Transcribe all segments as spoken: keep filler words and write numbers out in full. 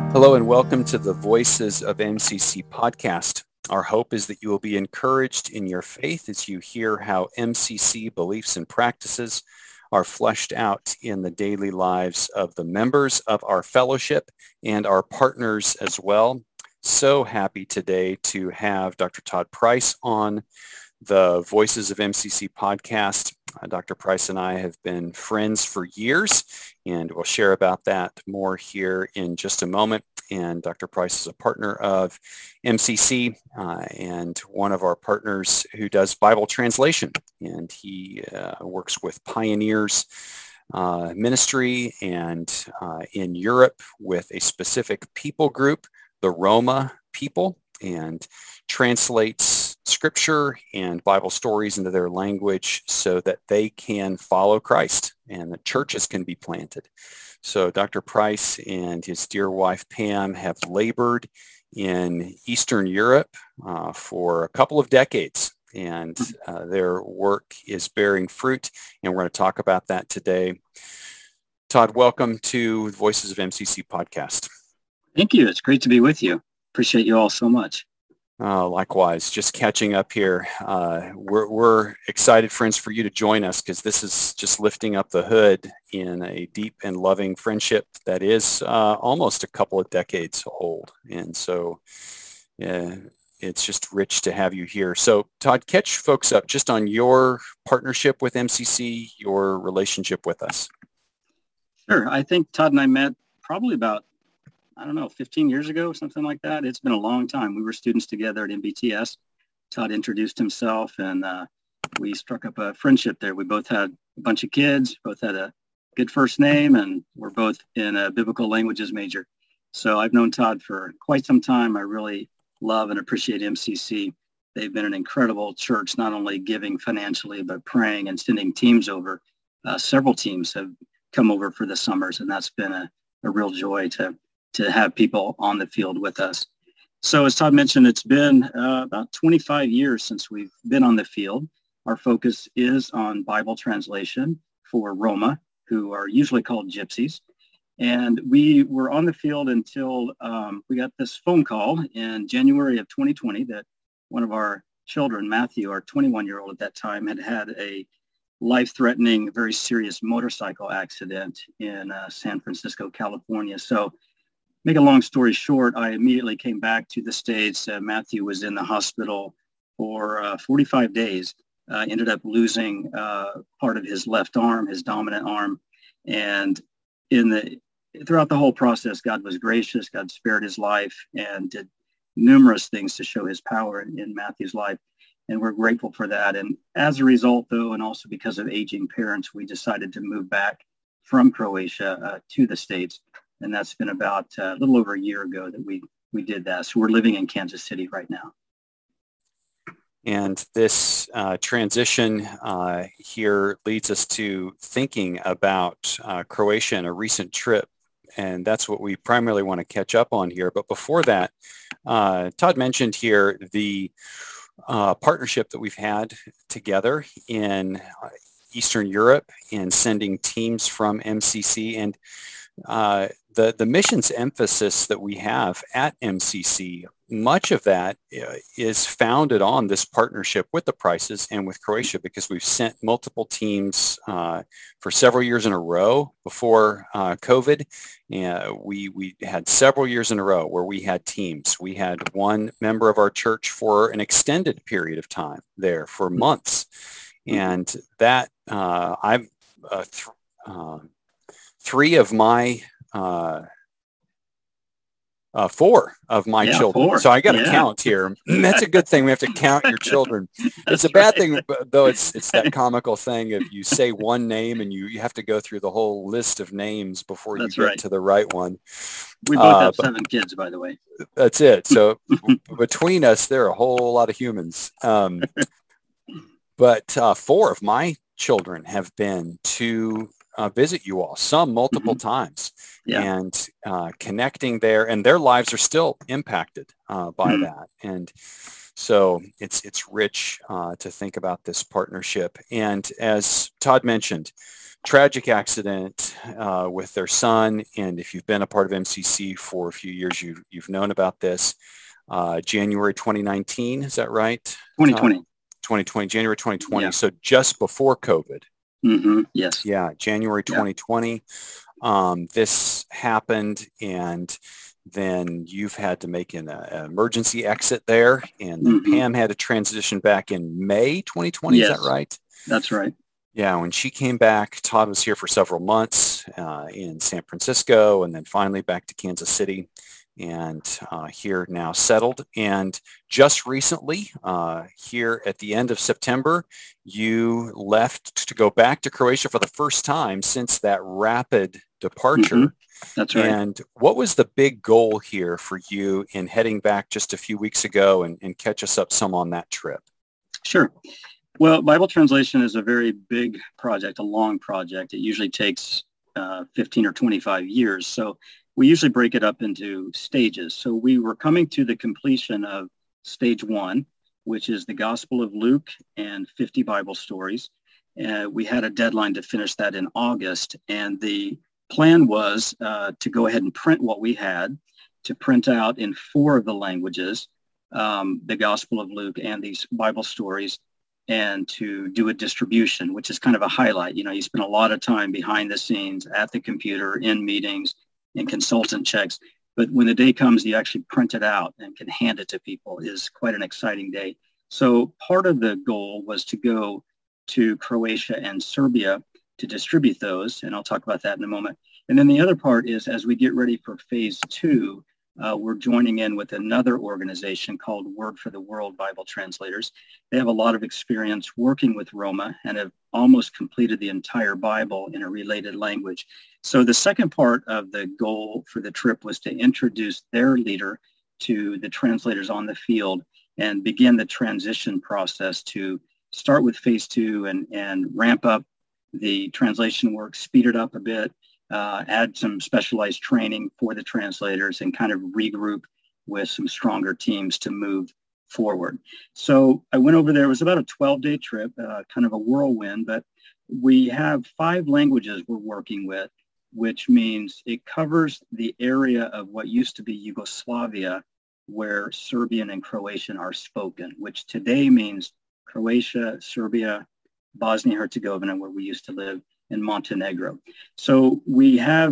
Hello and welcome to the Voices of M C C podcast. Our hope is that you will be encouraged in your faith as you hear how M C C beliefs and practices are fleshed out in the daily lives of the members of our fellowship and our partners as well. So happy today to have Doctor Todd Price on the Voices of M C C podcast. Uh, Doctor Price and I have been friends for years, and we'll share about that more here in just a moment. And Doctor Price is a partner of M C C uh, and one of our partners who does Bible translation. And he uh, works with Pioneers uh, Ministry and uh, in Europe with a specific people group, the Roma people, and translates scripture and Bible stories into their language so that they can follow Christ and that churches can be planted. So Doctor Price and his dear wife Pam have labored in Eastern Europe uh, for a couple of decades, and uh, their work is bearing fruit, and we're going to talk about that today. Todd, welcome to Voices of M C C podcast. Thank you. It's great to be with you. Appreciate you all so much. Uh, likewise, just catching up here. Uh, we're, we're excited, friends, for you to join us because this is just lifting up the hood in a deep and loving friendship that is uh, almost a couple of decades old. And so uh, it's just rich to have you here. So Todd, catch folks up just on your partnership with M C C, your relationship with us. Sure. I think Todd and I met probably about I don't know, fifteen years ago, something like that. It's been a long time. We were students together at M B T S. Todd introduced himself, and uh, we struck up a friendship there. We both had a bunch of kids, both had a good first name, and we're both in a biblical languages major. So I've known Todd for quite some time. I really love and appreciate M C C. They've been an incredible church, not only giving financially, but praying and sending teams over. Uh, several teams have come over for the summers, and that's been a, a real joy to to have people on the field with us. So as Todd mentioned, it's been uh, about twenty-five years since we've been on the field. Our focus is on Bible translation for Roma, who are usually called gypsies. And we were on the field until um, we got this phone call in January of twenty twenty that one of our children, Matthew, our twenty-one-year-old at that time, had had a life-threatening, very serious motorcycle accident in uh, San Francisco, California. So make a long story short, I immediately came back to the States. Uh, Matthew was in the hospital for uh, forty-five days, uh, ended up losing uh, part of his left arm, his dominant arm. And in the throughout the whole process, God was gracious. God spared his life and did numerous things to show his power in, in Matthew's life. And we're grateful for that. And as a result, though, and also because of aging parents, we decided to move back from Croatia uh, to the States. And that's been about uh, a little over a year ago that we, we did that. So we're living in Kansas City right now. And this uh, transition uh, here leads us to thinking about uh, Croatia and a recent trip. And that's what we primarily want to catch up on here. But before that, uh, Todd mentioned here the uh, partnership that we've had together in Eastern Europe in sending teams from M C C. And Uh, the, the missions emphasis that we have at M C C, much of that uh, is founded on this partnership with the Prices and with Croatia, because we've sent multiple teams uh, for several years in a row before uh, COVID. Uh, we, we had several years in a row where we had teams. We had one member of our church for an extended period of time there for months. And that uh, I've uh, th- uh, Three of my, uh, uh, four of my yeah, children. Four. So I got to yeah. count here. That's a good thing. We have to count your children. It's a bad right. thing, though. It's it's that comical thing of you say one name and you, you have to go through the whole list of names before That's you get right. to the right one. We both uh, have seven kids, by the way. That's it. So between us, there are a whole lot of humans. Um, but uh, four of my children have been to Uh, visit you all, some multiple mm-hmm. times, yeah. and uh, connecting there, and their lives are still impacted uh, by mm-hmm. that. And So it's it's rich uh, to think about this partnership. And as Todd mentioned, tragic accident uh, with their son. And if you've been a part of M C C for a few years, you, you've known about this. Uh, January twenty nineteen, is that right? twenty twenty. twenty twenty, January twenty twenty. Yeah. So just before COVID. Mm-hmm. Yes. Yeah, January twenty twenty. Yeah. Um, this happened, and then you've had to make an, uh, emergency exit there, and then mm-hmm. Pam had to transition back in May twenty twenty. Yes. Is that right? That's right. Yeah, when she came back, Todd was here for several months uh, in San Francisco, and then finally back to Kansas City, and uh, here now settled. And just recently, uh, here at the end of September, you left to go back to Croatia for the first time since that rapid departure. Mm-hmm. That's right. And what was the big goal here for you in heading back just a few weeks ago, and, and catch us up some on that trip? Sure. Well, Bible translation is a very big project, a long project. It usually takes uh, fifteen or twenty-five years. So we usually break it up into stages. So we were coming to the completion of stage one, which is the Gospel of Luke and fifty Bible stories. Uh, we had a deadline to finish that in August. And the plan was uh, to go ahead and print what we had, to print out in four of the languages, um, the Gospel of Luke and these Bible stories, and to do a distribution, which is kind of a highlight. You know, you spend a lot of time behind the scenes at the computer, in meetings, in consultant checks. But when the day comes, you actually print it out and can hand it to people. It is quite an exciting day. So part of the goal was to go to Croatia and Serbia to distribute those, and I'll talk about that in a moment. And then the other part is, as we get ready for phase two, Uh, we're joining in with another organization called Word for the World Bible Translators. They have a lot of experience working with Roma and have almost completed the entire Bible in a related language. So the second part of the goal for the trip was to introduce their leader to the translators on the field and begin the transition process to start with phase two and, and ramp up the translation work, speed it up a bit, Uh, add some specialized training for the translators, and kind of regroup with some stronger teams to move forward. So I went over there. It was about a twelve-day trip, uh, kind of a whirlwind, but we have five languages we're working with, which means it covers the area of what used to be Yugoslavia, where Serbian and Croatian are spoken, which today means Croatia, Serbia, Bosnia-Herzegovina, where we used to live, in Montenegro. So we have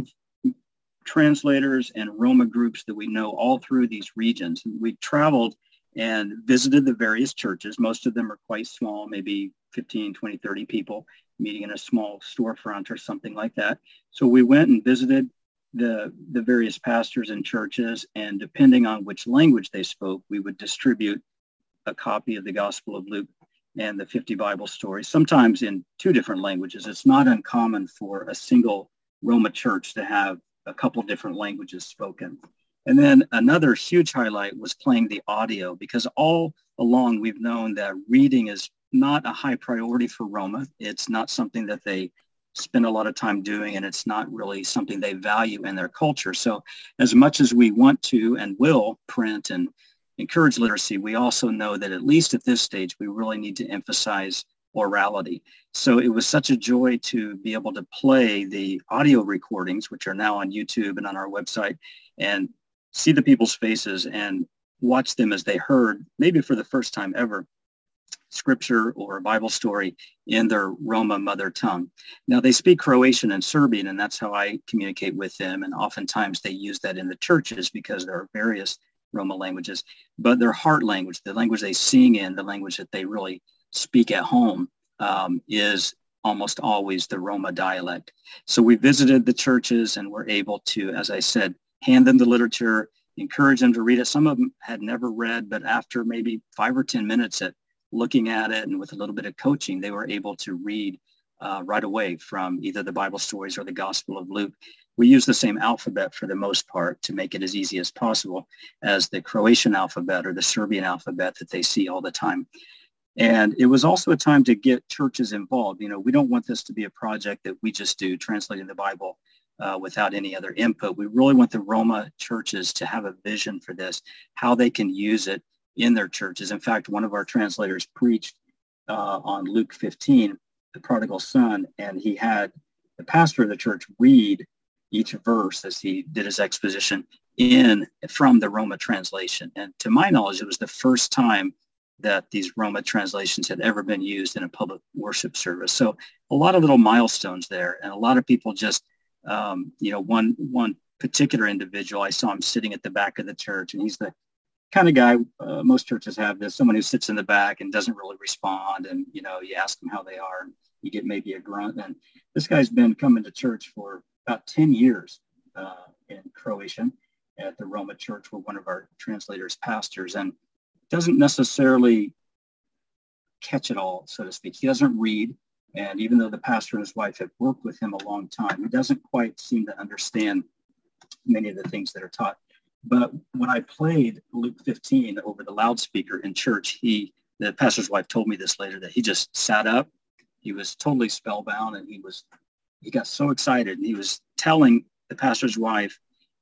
translators and Roma groups that we know all through these regions. We traveled and visited the various churches. Most of them are quite small, maybe fifteen, twenty, thirty people meeting in a small storefront or something like that. So we went and visited the, the various pastors and churches, and depending on which language they spoke, we would distribute a copy of the Gospel of Luke and the fifty Bible stories, sometimes in two different languages. It's not uncommon for a single Roma church to have a couple different languages spoken. And then another huge highlight was playing the audio, because all along we've known that reading is not a high priority for Roma. It's not something that they spend a lot of time doing, and it's not really something they value in their culture. So as much as we want to and will print and encourage literacy, we also know that at least at this stage, we really need to emphasize orality. So it was such a joy to be able to play the audio recordings, which are now on YouTube and on our website, and see the people's faces and watch them as they heard, maybe for the first time ever, scripture or a Bible story in their Roma mother tongue. Now, they speak Croatian and Serbian, and that's how I communicate with them. And oftentimes they use that in the churches because there are various Roma languages, but their heart language, the language they sing in, the language that they really speak at home, um, is almost always the Roma dialect. So we visited the churches and were able to, as I said, hand them the literature, encourage them to read it. Some of them had never read, but after maybe five or ten minutes at looking at it and with a little bit of coaching, they were able to read uh, right away from either the Bible stories or the Gospel of Luke. We use the same alphabet for the most part to make it as easy as possible as the Croatian alphabet or the Serbian alphabet that they see all the time. And it was also a time to get churches involved. You know, we don't want this to be a project that we just do, translating the Bible uh, without any other input. We really want the Roma churches to have a vision for this, how they can use it in their churches. In fact, one of our translators preached uh, on Luke fifteen, the prodigal son, and he had the pastor of the church read each verse as he did his exposition in from the Roma translation. And to my knowledge, it was the first time that these Roma translations had ever been used in a public worship service. So a lot of little milestones there, and a lot of people just, um, you know, one one particular individual, I saw him sitting at the back of the church, and he's the kind of guy, uh, most churches have this, someone who sits in the back and doesn't really respond, and, you know, you ask them how they are, and you get maybe a grunt. And this guy's been coming to church for about ten years uh, in Croatian at the Roma church, where one of our translators pastors, and doesn't necessarily catch it all, so to speak. He doesn't read. And even though the pastor and his wife have worked with him a long time, he doesn't quite seem to understand many of the things that are taught. But when I played Luke fifteen over the loudspeaker in church, he, the pastor's wife told me this later, that he just sat up. He was totally spellbound, and he was, he got so excited, and he was telling the pastor's wife,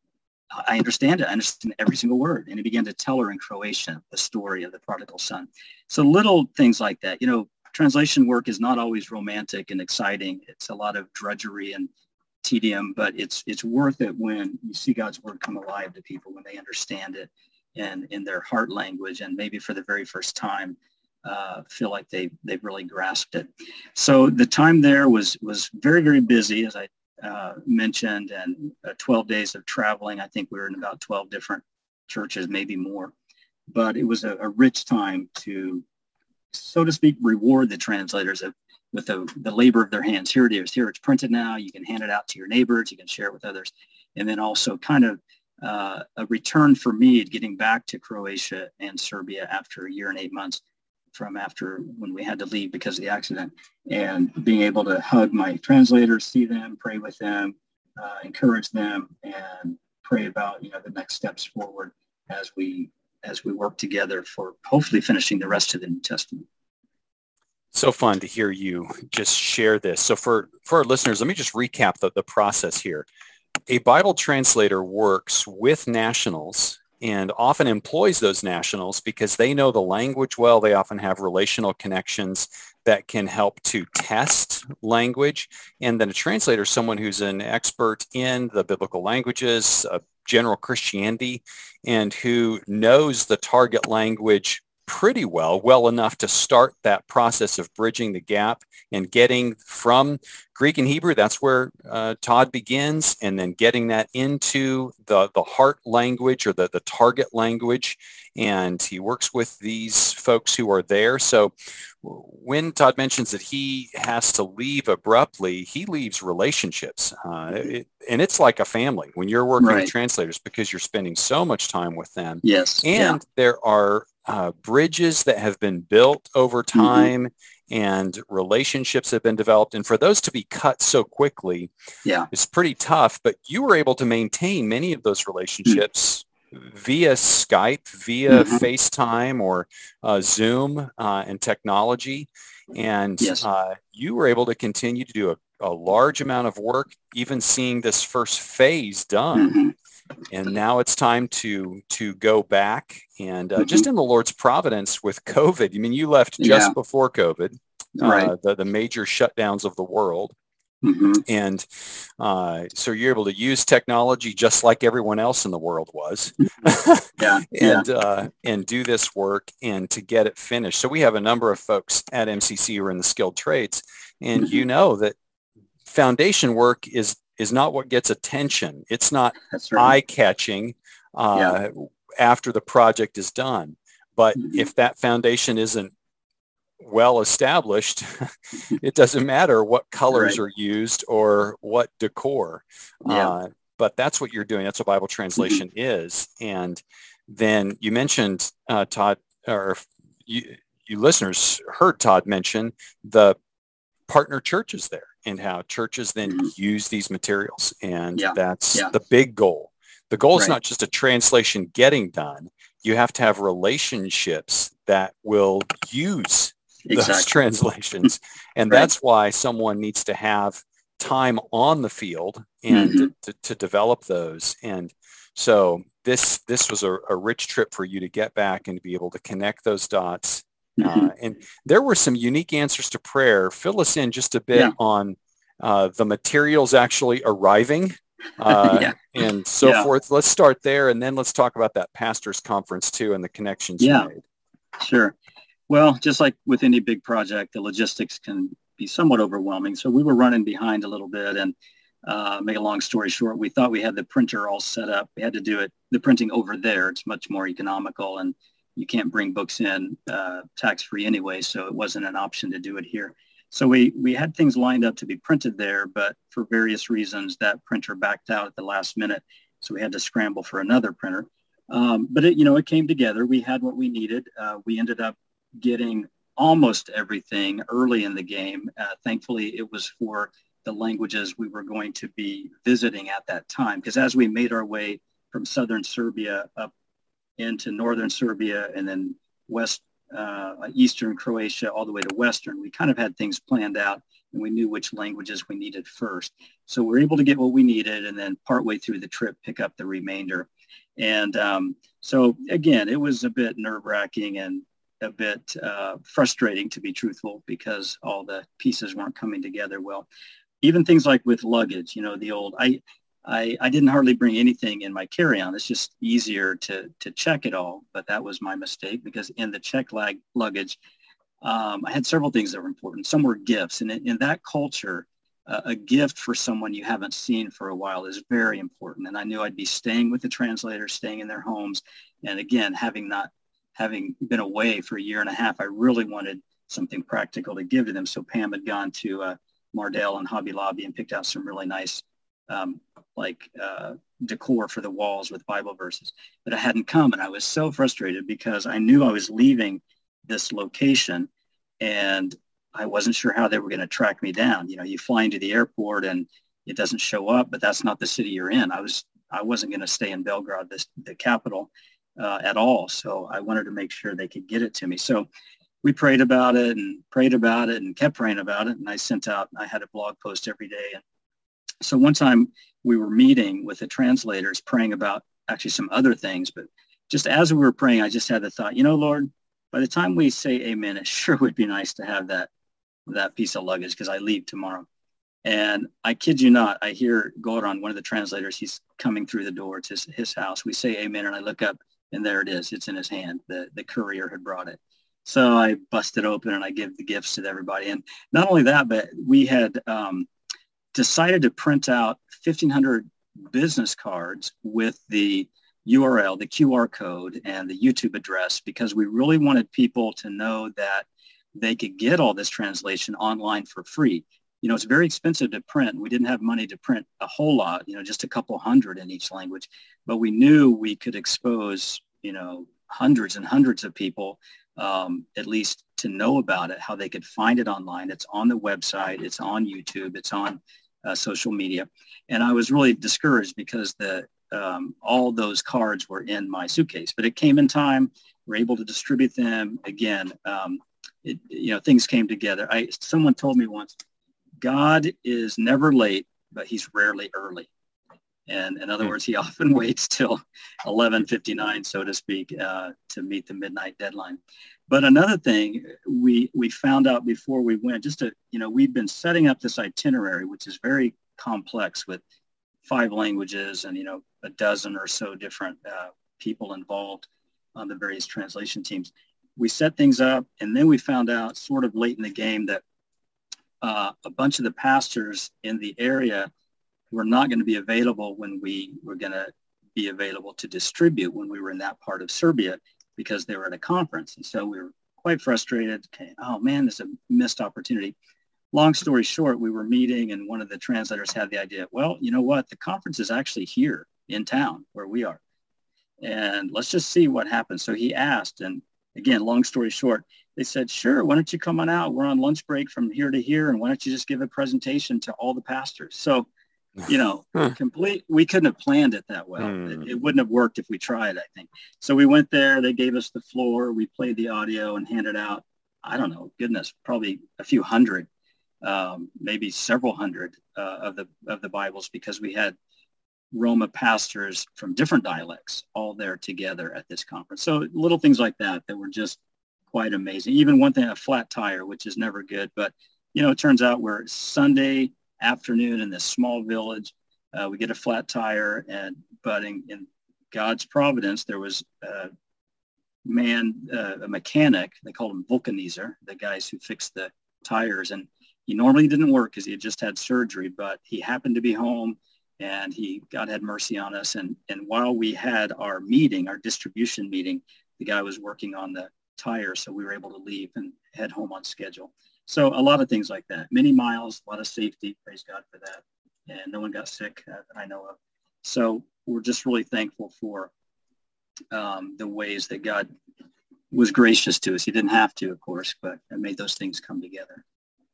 I understand it. I understand every single word. And he began to tell her in Croatian the story of the prodigal son. So little things like that. You know, translation work is not always romantic and exciting. It's a lot of drudgery and tedium, but it's it's worth it when you see God's word come alive to people, when they understand it and in their heart language, and maybe for the very first time uh, feel like they they've really grasped it. So the time there was was very, very busy, as I Uh, mentioned, and uh, twelve days of traveling. I think we were in about twelve different churches, maybe more. But it was a, a rich time to, so to speak, reward the translators of, with the, the labor of their hands. Here it is. Here it's printed now. You can hand it out to your neighbors. You can share it with others. And then also kind of uh, a return for me getting back to Croatia and Serbia after a year and eight months from after when we had to leave because of the accident, and being able to hug my translators, see them, pray with them, uh, encourage them, and pray about, you know, the next steps forward as we as we work together for hopefully finishing the rest of the New Testament. So fun to hear you just share this. So for, for our listeners, let me just recap the, the process here. A Bible translator works with nationals and often employs those nationals because they know the language well. They often have relational connections that can help to test language. And then a translator is someone who's an expert in the biblical languages, uh, general Christianity, and who knows the target language pretty well, well enough to start that process of bridging the gap and getting from Greek and Hebrew, that's where uh, Todd begins, and then getting that into the, the heart language or the, the target language. And he works with these folks who are there. So when Todd mentions that he has to leave abruptly, he leaves relationships. Uh, it, and it's like a family when you're working Right. with translators, because you're spending so much time with them. Yes. And Yeah. there are uh, bridges that have been built over time, mm-hmm. and relationships have been developed. And for those to be cut so quickly, Yeah. it's pretty tough. But you were able to maintain many of those relationships mm-hmm. via Skype, via mm-hmm. FaceTime, or uh, Zoom uh, and technology. And yes. uh, you were able to continue to do a, a large amount of work, even seeing this first phase done. Mm-hmm. And now it's time to to go back. And uh, mm-hmm. just in the Lord's providence with COVID, I mean, you left just yeah. before COVID, right. uh, the, the major shutdowns of the world. Mm-hmm. And uh, so you're able to use technology just like everyone else in the world was, yeah. and yeah. Uh, and do this work and to get it finished. So we have a number of folks at M C C who are in the skilled trades, and mm-hmm. you know that foundation work is is not what gets attention. It's not right. eye-catching uh, yeah. after the project is done. But mm-hmm. if that foundation isn't well established, it doesn't matter what colors right. are used or what decor. Yeah. Uh, but that's what you're doing. That's what Bible translation mm-hmm. is. And then you mentioned, uh, Todd, or you, you listeners heard Todd mention the partner churches there, and how churches then mm-hmm. use these materials. And yeah. that's yeah. the big goal. The goal is right. not just a translation getting done. You have to have relationships that will use exactly. those translations. And right. that's why someone needs to have time on the field and mm-hmm. to, to develop those. And so this this was a, a rich trip for you to get back and to be able to connect those dots. Mm-hmm. Uh, and there were some unique answers to prayer. Fill us in just a bit Yeah. on uh, the materials actually arriving uh, yeah. and so yeah. forth. Let's start there, and then let's talk about that pastors conference too and the connections yeah. you made. Sure. Well, just like with any big project, the logistics can be somewhat overwhelming. So we were running behind a little bit, and uh, make a long story short, we thought we had the printer all set up. We had to do it, the printing over there. It's much more economical, and you can't bring books in uh, tax-free anyway, so it wasn't an option to do it here. So we, we had things lined up to be printed there, but for various reasons, that printer backed out at the last minute. So we had to scramble for another printer. Um, but it, you know, it came together. We had what we needed. Uh, we ended up getting almost everything early in the game. Uh, thankfully, it was for the languages we were going to be visiting at that time. Because as we made our way from southern Serbia up into northern Serbia and then west, uh, eastern Croatia, all the way to western, we kind of had things planned out, and we knew which languages we needed first. So we're able to get what we needed, and then partway through the trip, pick up the remainder. And um, so again, it was a bit nerve-wracking and a bit uh, frustrating, to be truthful, because all the pieces weren't coming together well. Even things like with luggage, you know, the old, I, I, I didn't hardly bring anything in my carry-on. It's just easier to, to check it all. But that was my mistake, because in the check lag, luggage, um, I had several things that were important. Some were gifts. And in, in that culture, uh, a gift for someone you haven't seen for a while is very important. And I knew I'd be staying with the translators, staying in their homes. And again, having not having been away for a year and a half, I really wanted something practical to give to them. So Pam had gone to uh, Mardel and Hobby Lobby and picked out some really nice um, like uh, decor for the walls with Bible verses. But I hadn't come, and I was so frustrated because I knew I was leaving this location, and I wasn't sure how they were going to track me down. You know, you fly into the airport and it doesn't show up, but that's not the city you're in. I was I wasn't going to stay in Belgrade, this, the capital, uh, at all. So I wanted to make sure they could get it to me. So we prayed about it and prayed about it and kept praying about it. And I sent out, I had a blog post every day. And so one time we were meeting with the translators, praying about actually some other things. But just as we were praying, I just had the thought, you know, Lord, by the time we say amen, it sure would be nice to have that, that piece of luggage, because I leave tomorrow. And I kid you not, I hear Goran, one of the translators, he's coming through the door to his, his house. We say amen, and I look up, and there it is. It's in his hand. The, the courier had brought it. So I bust it open, and I give the gifts to everybody. And not only that, but we had um, decided to print out fifteen hundred business cards with the U R L, the Q R code, and the YouTube address, because we really wanted people to know that they could get all this translation online for free. You know, it's very expensive to print. We didn't have money to print a whole lot, you know, just a couple hundred in each language. But we knew we could expose, you know, hundreds and hundreds of people, um, at least to know about it, how they could find it online. It's on the website. It's on YouTube. It's on uh, social media. And I was really discouraged because the um, all those cards were in my suitcase. But it came in time. We're able to distribute them. Again, um, it, you know, things came together. I someone told me once, God is never late, but he's rarely early. And in other words, he often waits till eleven fifty-nine, so to speak, uh, to meet the midnight deadline. But another thing we we found out before we went, just to, you know, we've been setting up this itinerary, which is very complex with five languages and, you know, a dozen or so different uh, people involved on the various translation teams. We set things up, and then we found out sort of late in the game that Uh, a bunch of the pastors in the area were not going to be available when we were going to be available to distribute when we were in that part of Serbia, because they were at a conference. And so we were quite frustrated. Okay, oh man, this is a missed opportunity. Long story short, we were meeting, and one of the translators had the idea, well, you know what? The conference is actually here in town where we are. And let's just see what happens. So he asked, and again, long story short, they said, sure, why don't you come on out? We're on lunch break from here to here, and why don't you just give a presentation to all the pastors? So, you know, complete, we couldn't have planned it that well. Mm. It, it wouldn't have worked if we tried, I think. So we went there, they gave us the floor, we played the audio and handed out, I don't know, goodness, probably a few hundred, um, maybe several hundred uh, of the of the Bibles, because we had Roma pastors from different dialects all there together at this conference. So little things like that that were just quite amazing. Even one thing, a flat tire, which is never good. But, you know, it turns out we're Sunday afternoon in this small village. Uh, we get a flat tire, and but in, in God's providence, there was a man, uh, a mechanic. They called him Vulcanizer, the guys who fixed the tires. And he normally didn't work because he had just had surgery, but he happened to be home, and he, God had mercy on us. And, and while we had our meeting, our distribution meeting, the guy was working on the tire. So we were able to leave and head home on schedule. So a lot of things like that, many miles, a lot of safety. Praise God for that. And no one got sick uh, that I know of. So we're just really thankful for um, the ways that God was gracious to us. He didn't have to, of course, but it made those things come together.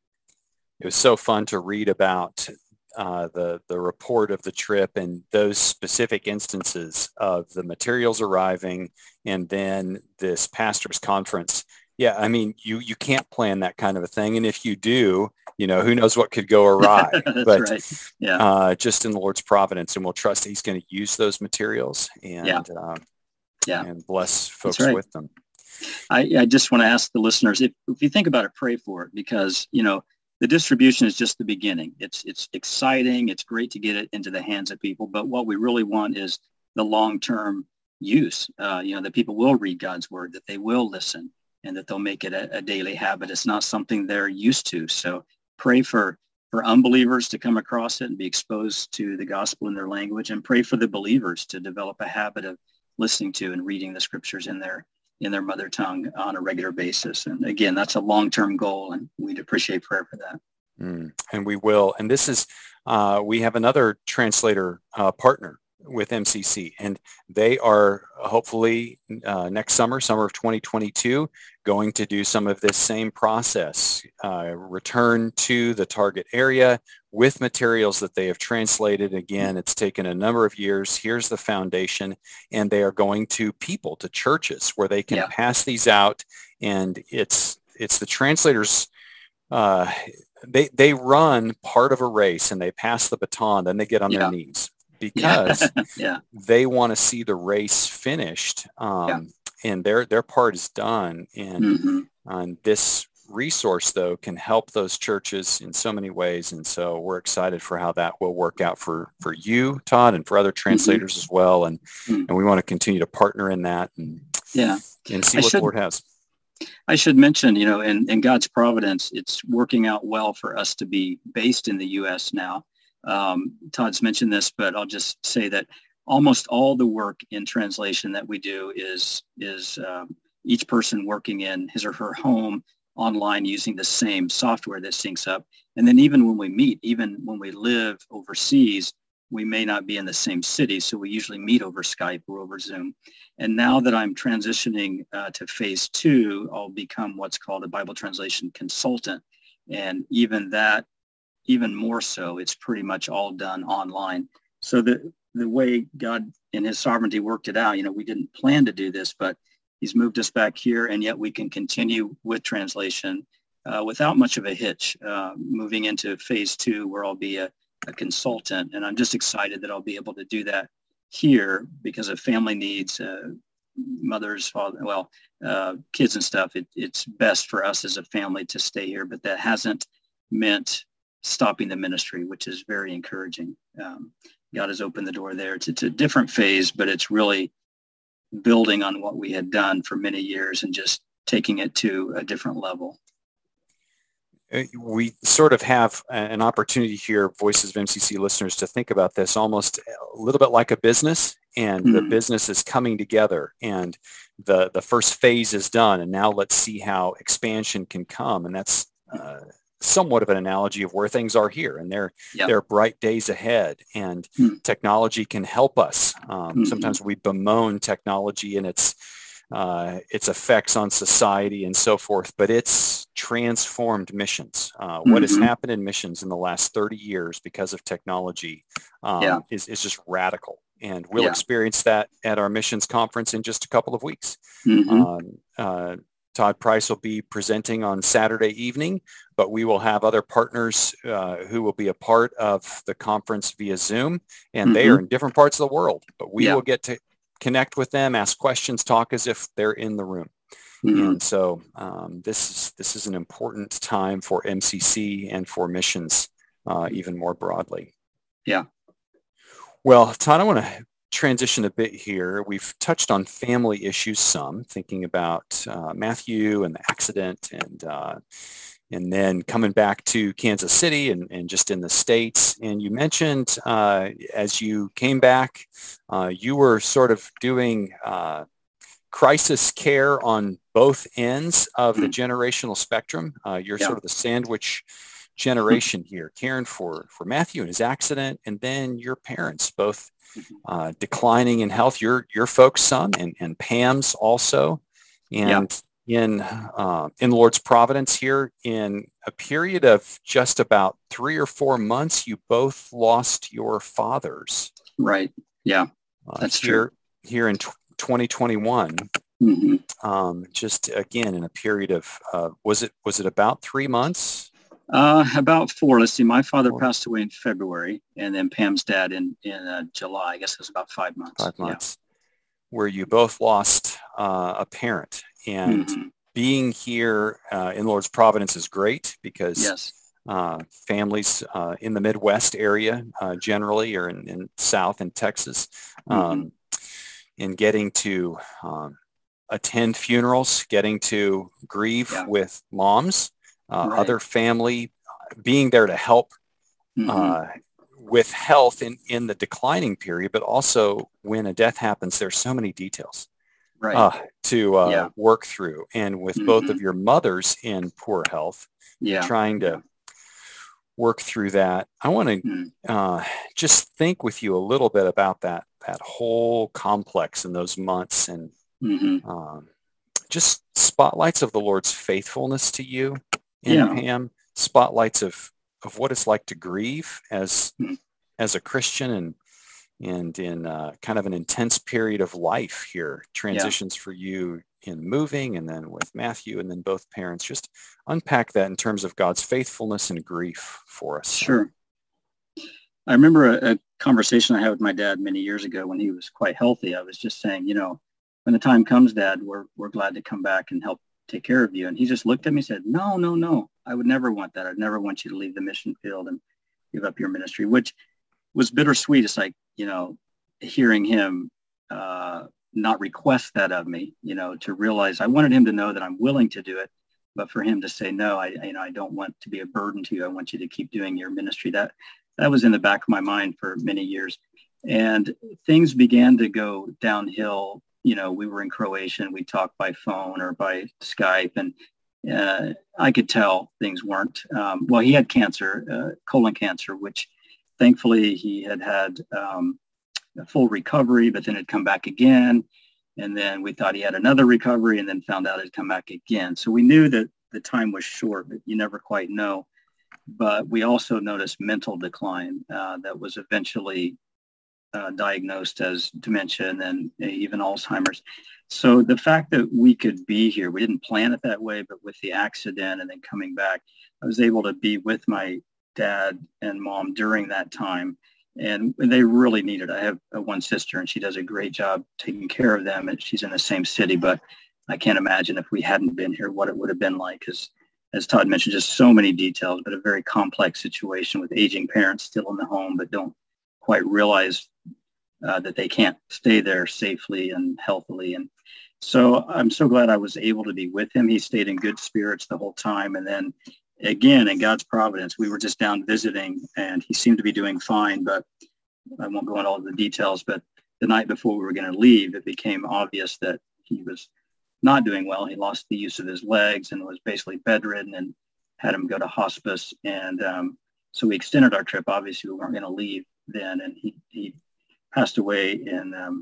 It was so fun to read about uh, the, the report of the trip and those specific instances of the materials arriving and then this pastor's conference. Yeah, I mean, you, you can't plan that kind of a thing. And if you do, you know, who knows what could go awry. That's but right. Yeah. uh, just in the Lord's providence, and we'll trust that he's going to use those materials and, Yeah. uh, Yeah. and bless folks right. with them. I, I just want to ask the listeners, if, if you think about it, pray for it, because, you know, the distribution is just the beginning. It's it's exciting. It's great to get it into the hands of people. But what we really want is the long-term use, uh, you know, that people will read God's word, that they will listen, and that they'll make it a, a daily habit. It's not something they're used to. So pray for, for unbelievers to come across it and be exposed to the gospel in their language, and pray for the believers to develop a habit of listening to and reading the scriptures in their in their mother tongue on a regular basis. And again, that's a long-term goal, and we'd appreciate prayer for that. Mm, and we will. And this is, uh, we have another translator uh, partner with M C C, and they are hopefully uh, next summer, summer of twenty twenty-two, going to do some of this same process, uh, return to the target area with materials that they have translated. Again, it's taken a number of years. Here's the foundation, and they are going to people, to churches where they can Yeah. pass these out. And it's, it's the translators, uh, they, they run part of a race and they pass the baton, then they get on Yeah. their knees, because yeah. they want to see the race finished, um, Yeah. and their their part is done. And Mm-hmm. um, this resource, though, can help those churches in so many ways. And so we're excited for how that will work out for, for you, Todd, and for other translators mm-hmm. as well. And mm-hmm. and we want to continue to partner in that and, yeah. and see I what should, the Lord has. I should mention, you know, in, in God's providence, it's working out well for us to be based in the U S now. Um, Todd's mentioned this, but I'll just say that almost all the work in translation that we do is is um, each person working in his or her home online using the same software that syncs up. And then even when we meet, even when we live overseas, we may not be in the same city, so we usually meet over Skype or over Zoom. And now that I'm transitioning uh, to phase two, I'll become what's called a Bible translation consultant. And even that, even more so, it's pretty much all done online. So the the way God in his sovereignty worked it out, you know, we didn't plan to do this, but he's moved us back here, and yet we can continue with translation uh, without much of a hitch, uh, moving into phase two, where I'll be a, a consultant. And I'm just excited that I'll be able to do that here because of family needs, uh, mothers, father, well, uh, kids and stuff. It, it's best for us as a family to stay here, but that hasn't meant stopping the ministry, which is very encouraging. Um, God has opened the door there. It's, it's a different phase, but it's really building on what we had done for many years and just taking it to a different level. We sort of have an opportunity here, Voices of M C C listeners, to think about this almost a little bit like a business, and mm. the business is coming together, and the, the first phase is done, and now let's see how expansion can come. And that's uh, somewhat of an analogy of where things are here, and there, yep. there are bright days ahead, and mm. technology can help us. Um, mm-hmm. Sometimes we bemoan technology and its uh, its effects on society and so forth, but it's transformed missions. Uh, mm-hmm. What has happened in missions in the last thirty years because of technology um, yeah. is, is just radical. And we'll yeah. experience that at our missions conference in just a couple of weeks. Mm-hmm. Um, uh, Todd Price will be presenting on Saturday evening, but we will have other partners uh, who will be a part of the conference via Zoom, and mm-hmm. they are in different parts of the world, but we yeah. will get to connect with them, ask questions, talk as if they're in the room. Mm-hmm. And so um, this is this is an important time for M C C and for missions uh, even more broadly. Yeah. Well, Todd, I want to transition a bit here. We've touched on family issues some, thinking about uh, Matthew and the accident, and uh, and then coming back to Kansas City and, and just in the States. And you mentioned uh, as you came back, uh, you were sort of doing uh, crisis care on both ends of the generational spectrum. Uh, you're yeah. sort of the sandwich generation here, caring for, for Matthew and his accident, and then your parents, both uh, declining in health, your your folks' son and, and Pam's also. And yeah. in uh, in the Lord's providence here, in a period of just about three or four months, you both lost your fathers. Right. Yeah, uh, that's here, true. Here in twenty twenty-one, mm-hmm. um, just again in a period of uh, was it was it about three months? Uh, about four. Let's see. My father four. passed away in February, and then Pam's dad in in uh, July. I guess it was about five months. Five months, yeah. Where you both lost uh, a parent, and mm-hmm. being here uh, in the Lord's providence is great because yes. uh, families uh, in the Midwest area uh, generally, or in, in South and Texas, um, mm-hmm. in getting to um, attend funerals, getting to grieve yeah. with moms. Uh, right. Other family, being there to help mm-hmm. uh, with health in, in the declining period, but also when a death happens, there's so many details right. uh, to uh, yeah. work through. And with mm-hmm. both of your mothers in poor health, yeah. trying to yeah. work through that, I want to mm-hmm. uh, just think with you a little bit about that that whole complex in those months, and mm-hmm. um, just spotlights of the Lord's faithfulness to you. And yeah. Pam, spotlights of, of what it's like to grieve as mm-hmm. as a Christian, and and in uh, kind of an intense period of life here, transitions yeah. for you in moving, and then with Matthew, and then both parents. Just unpack that in terms of God's faithfulness and grief for us. Sure. I remember a, a conversation I had with my dad many years ago when he was quite healthy. I was just saying, you know, when the time comes, Dad, we're we're glad to come back and help take care of you. And he just looked at me and said, no, no, no, I would never want that. I'd never want you to leave the mission field and give up your ministry, which was bittersweet. It's like, you know, hearing him uh, not request that of me, you know, to realize I wanted him to know that I'm willing to do it, but for him to say, no, I, you know, I don't want to be a burden to you. I want you to keep doing your ministry. That, that was in the back of my mind for many years. And things began to go downhill. You know, we were in Croatia and we talked by phone or by Skype, and uh, I could tell things weren't, um, well, he had cancer, uh, colon cancer, which thankfully he had had um, a full recovery, but then it'd come back again. And then we thought he had another recovery, and then found out it'd come back again. So we knew that the time was short, but you never quite know. But we also noticed mental decline uh, that was eventually Uh, diagnosed as dementia and then even Alzheimer's. So the fact that we could be here, we didn't plan it that way, but with the accident and then coming back, I was able to be with my dad and mom during that time. And they really needed it. I have a one sister, and she does a great job taking care of them. And she's in the same city, but I can't imagine if we hadn't been here, what it would have been like. Because as Todd mentioned, just so many details, but a very complex situation with aging parents still in the home, but don't quite realize Uh, that they can't stay there safely and healthily. And so I'm so glad I was able to be with him. He stayed in good spirits the whole time. And then again, in God's providence, we were just down visiting, and he seemed to be doing fine, but I won't go into all the details. But the night before we were going to leave, it became obvious that he was not doing well. He lost the use of his legs and was basically bedridden, and had him go to hospice. And um, so we extended our trip. Obviously, we weren't going to leave then. And he, he passed away in, um,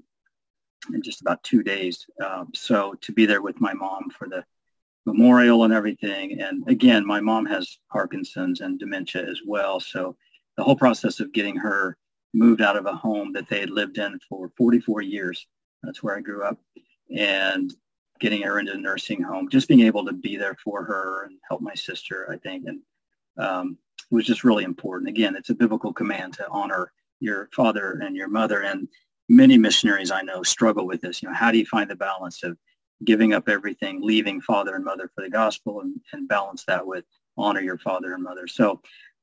in just about two days. Um, so to be there with my mom for the memorial and everything. And again, my mom has Parkinson's and dementia as well. So the whole process of getting her moved out of a home that they had lived in for forty-four years, that's where I grew up, and getting her into a nursing home, just being able to be there for her and help my sister, I think, and um, was just really important. Again, it's a biblical command to honor your father and your mother, and many missionaries I know struggle with this. You know, how do you find the balance of giving up everything, leaving father and mother for the gospel, and, and balance that with honor your father and mother? So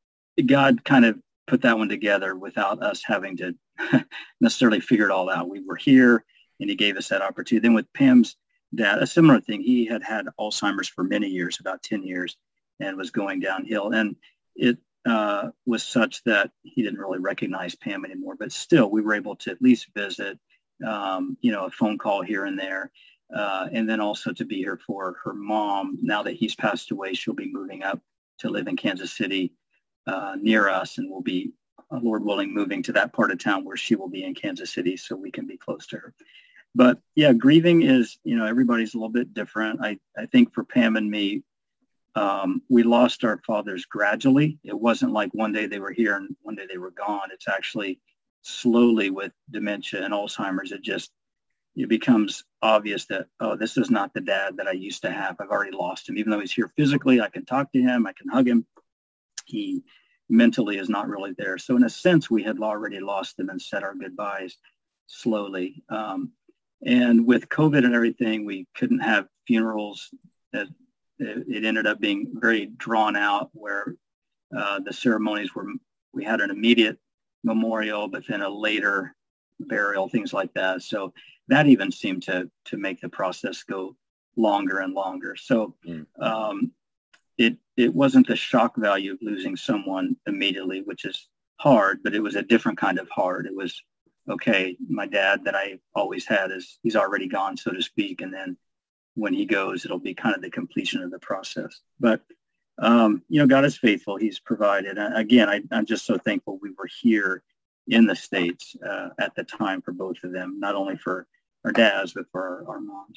God kind of put that one together without us having to necessarily figure it all out. We were here, and he gave us that opportunity. Then with Pam's dad, a similar thing. He had had Alzheimer's for many years, about ten years, and was going downhill. And it uh, was such that he didn't really recognize Pam anymore. But still, we were able to at least visit, um, you know, a phone call here and there. Uh, and then also to be here for her mom. Now that he's passed away, she'll be moving up to live in Kansas City uh, near us, and we'll be, uh, Lord willing, moving to that part of town where she will be in Kansas City so we can be close to her. But yeah, grieving is, you know, everybody's a little bit different. I, I think for Pam and me, um, we lost our fathers gradually. It wasn't like one day they were here and one day they were gone. It's actually slowly with dementia and Alzheimer's, it just, it becomes obvious that, oh, this is not the dad that I used to have. I've already lost him. Even though he's here physically, I can talk to him, I can hug him. He mentally is not really there. So in a sense, we had already lost him and said our goodbyes slowly. Um, and with COVID and everything, we couldn't have funerals. That it, it ended up being very drawn out, where uh, the ceremonies were, we had an immediate memorial, but then a later burial, things like that. So that even seemed to to make the process go longer and longer. So um, it it wasn't the shock value of losing someone immediately, which is hard, but it was a different kind of hard. It was, okay, my dad that I always had is, he's already gone, so to speak. And then when he goes, it'll be kind of the completion of the process. But, um, you know, God is faithful. He's provided. And again, I, I'm just so thankful we were here in the States uh, at the time for both of them, not only for our dads, but for our, our moms.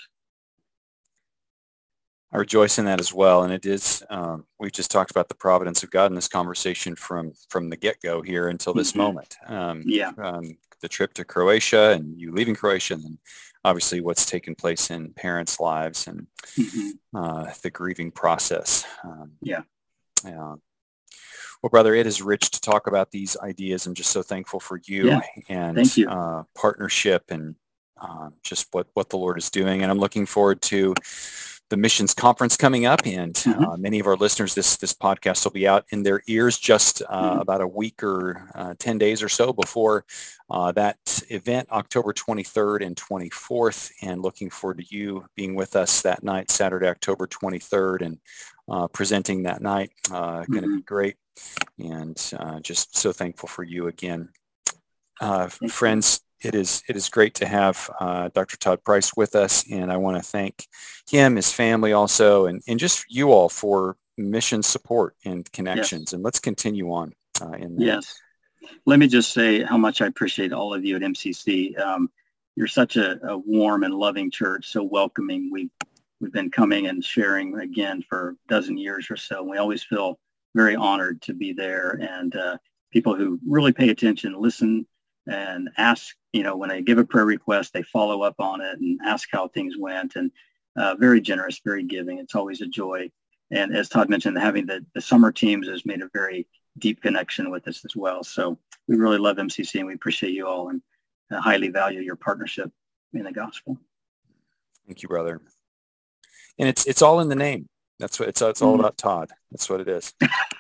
I rejoice in that as well. And it is, um, we've just talked about the providence of God in this conversation from, from the get-go here until this mm-hmm. moment. Um, yeah. Um, the trip to Croatia and you leaving Croatia, and then obviously what's taken place in parents' lives and mm-hmm. uh, the grieving process. Um, yeah. Uh, well, brother, it is rich to talk about these ideas. I'm just so thankful for you yeah. and Thank you. Uh, partnership and uh, just what, what the Lord is doing. And I'm looking forward to the missions conference coming up, and mm-hmm. uh, many of our listeners, this this podcast will be out in their ears just uh, mm-hmm. about a week or uh, ten days or so before uh, that event, October twenty-third and twenty-fourth, and looking forward to you being with us that night, Saturday, October twenty-third, and uh, presenting that night. Uh, mm-hmm. Going to be great, and uh, just so thankful for you again. Uh, friends, it is it is great to have uh, Doctor Todd Price with us, and I want to thank him, his family also, and, and just you all for mission support and connections. Yes. And let's continue on uh, in that. Yes. Let me just say how much I appreciate all of you at M C C. Um, you're such a, a warm and loving church, so welcoming. We've, we've been coming and sharing again for a dozen years or so. We always feel very honored to be there, and uh, people who really pay attention, listen, and ask, you know, when I give a prayer request, they follow up on it and ask how things went, and uh, very generous, very giving. It's always a joy. And as Todd mentioned, having the, the summer teams has made a very deep connection with us as well. So we really love M C C, and we appreciate you all, and uh, highly value your partnership in the gospel. Thank you, brother. And it's it's all in the name. That's what it's, it's all mm. about Todd. That's what it is.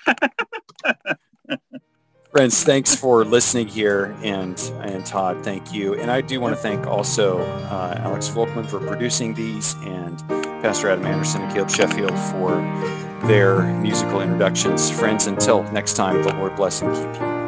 Friends, thanks for listening here, and and Todd, thank you. And I do want to thank also uh, Alex Volkman for producing these, and Pastor Adam Anderson and Caleb Sheffield for their musical introductions. Friends, until next time, the Lord bless and keep you.